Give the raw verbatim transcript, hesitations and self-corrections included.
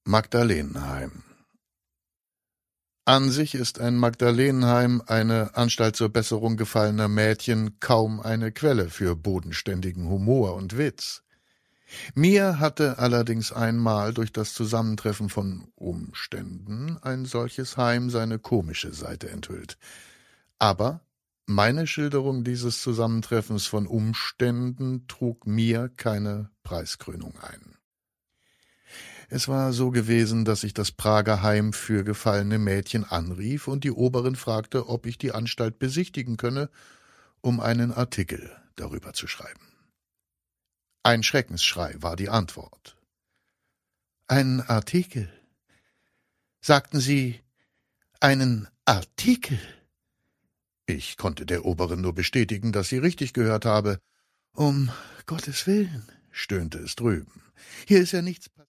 Magdalenenheim. An sich ist ein Magdalenenheim, eine Anstalt zur Besserung gefallener Mädchen, kaum eine Quelle für bodenständigen Humor und Witz. Mir hatte allerdings einmal durch das Zusammentreffen von Umständen ein solches Heim seine komische Seite enthüllt. Aber meine Schilderung dieses Zusammentreffens von Umständen trug mir keine Preiskrönung ein. Es war so gewesen, dass ich das Prager Heim für gefallene Mädchen anrief und die Oberin fragte, ob ich die Anstalt besichtigen könne, um einen Artikel darüber zu schreiben. Ein Schreckensschrei war die Antwort. »Ein Artikel? Sagten Sie, einen Artikel?« Ich konnte der Oberin nur bestätigen, dass sie richtig gehört habe. »Um Gottes Willen«, stöhnte es drüben, »hier ist ja nichts passiert.«